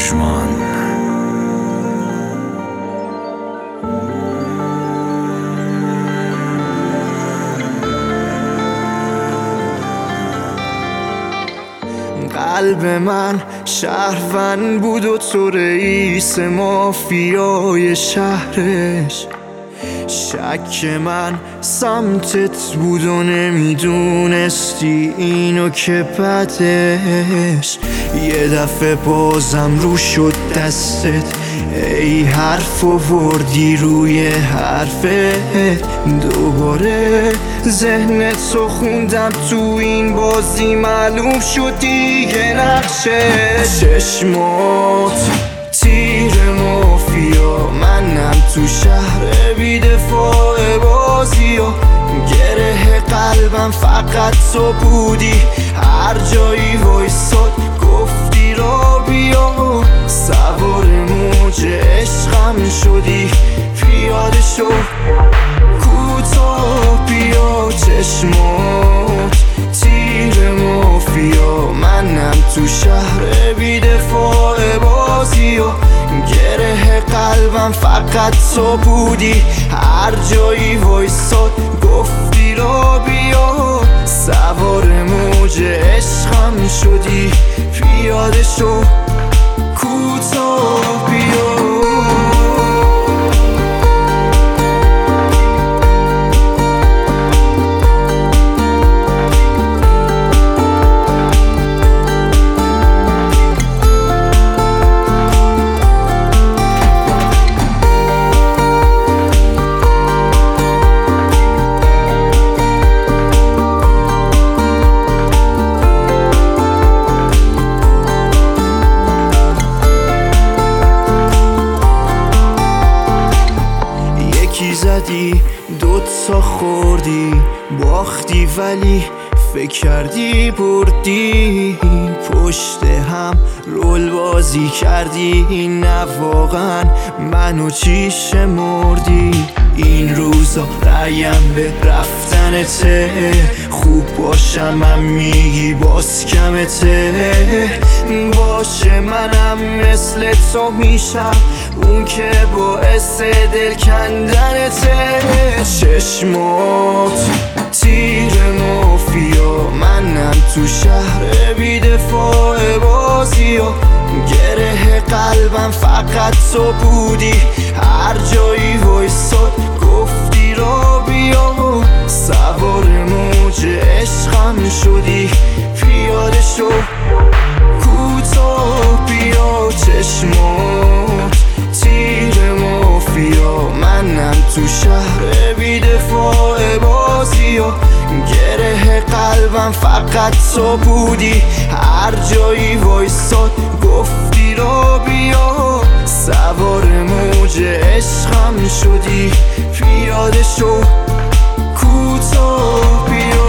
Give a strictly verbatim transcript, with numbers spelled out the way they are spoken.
دشمن. قلب من شهروند بود و تو رئیس مافیای شهرش. شک من سمتت بود و نمیدونستی اینو که بدش. یه دفعه بازم رو شد دستت، ای حرف آوردی روی حرفت. دوباره ذهنت رو خوندم تو این بازی، معلوم شد دیگه نقشه. چشمات تیر مافیا، منم تو شهر بی‌دفاع بازی و گره قلبم فقط تو بودی. هر جایی وایساد گفتی را بیا، سوار موج عشقم شدی. پیاده شو کوتاه بیا، چشمات تیر مافیا، منم تو شهر بی‌دفاع بازی و گره قلبم فقط تو بودی. هر جایی وایساد گفتی را بیا، سوار موج عشقم شدی. پیاده شو کوتاه بیا. زدی دوتا خوردی باختی، ولی فکر کردی بردی. پشت هم رول بازی کردی، نه واقعا منو چی شمردی. این روزا رأیم به رفتنته، خوب باشم هم میگی باز کمته. باشه منم مثل تو میشم اون که باعث دل کندنته. چشمات تیر مافیا، منم تو شهر بی‌دفاع بازی و گره قلبم فقط تو بودی. هر جایی وایساد گفتی را بیا، سوار موج عشقم شدی. پیاده شو کوتاه بیا، چشمات تیر مافیا، منم تو شهر بی‌دفاع بازی و گره قلبم فقط تو بودی. هر جایی وایساد گفتی را بیا، سوار موج عشقم شدی. پیاده شو کوتاه بیا.